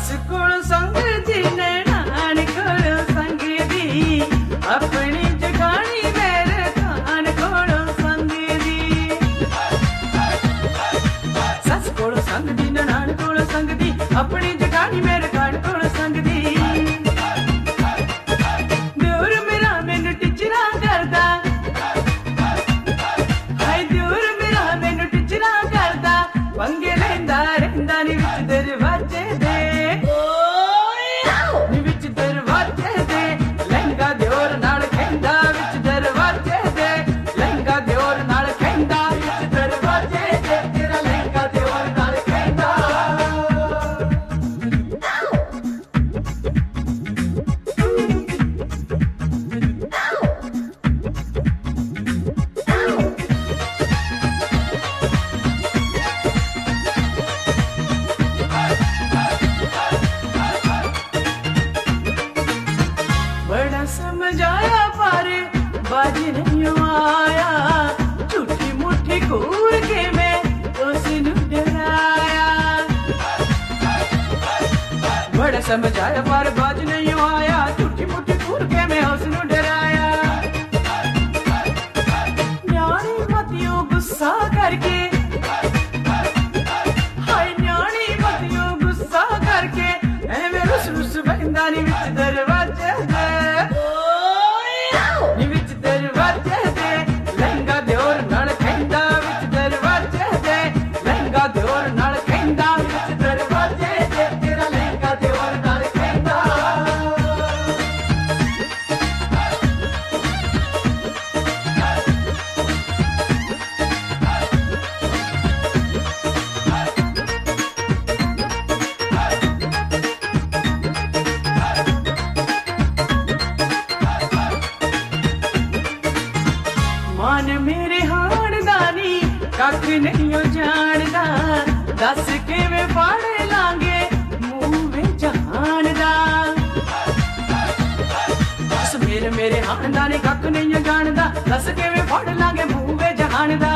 सस कोल संग दी नैनान कोल संग दी अपनी जगानी मेरे कान कोल संग दी सस कोल संग दी नैनान कोल संग दी अपनी जगानी मेरे कान कोल संग दी दूर मेरा मैनू टिचरा करदा हाय दूर मेरा मैनू टिचरा करदा पंगे लैंदा रहिंदा नी विच दरवाजे दे नी विच दरवाजे दे लहंगा दियोर नाल खैंदा विच दरवाजे दे लहंगा दियोर नाल खैंदा विच दरवाजे दे तेरा लहंगा दियोर नाल खैंदा बड़ा समझाया पर बाज नहीं आया झूठी मुट्ठी घूर के मैं उसनू डराया बड़ा समझाया पर बाज नहीं आया झूठी मुट्ठी घूर के मैं उसनू डराया न्याणी मतियों गुस्सा करके हाय न्याणी मतियों गुस्सा करके एवें रुस रुस बहिंदा नी विच दरवाजे दे नी विच दरवाजे दे लहंगा दियोर नाल खैंदा विच दरवाजे दे लहंगा दियोर नाल खैंदा विच दरवाजे दे तेरा लहंगा दियोर नाल खैंदा मान मेरे हाणदानी कख नहीं ओ जानदा दस किवें फड़ लांगे मूंह में जहान दा दस मेरे हाणदानी कख नहीं ओ जानदा दस किवें फड़ लांगे मूंह में जहान दा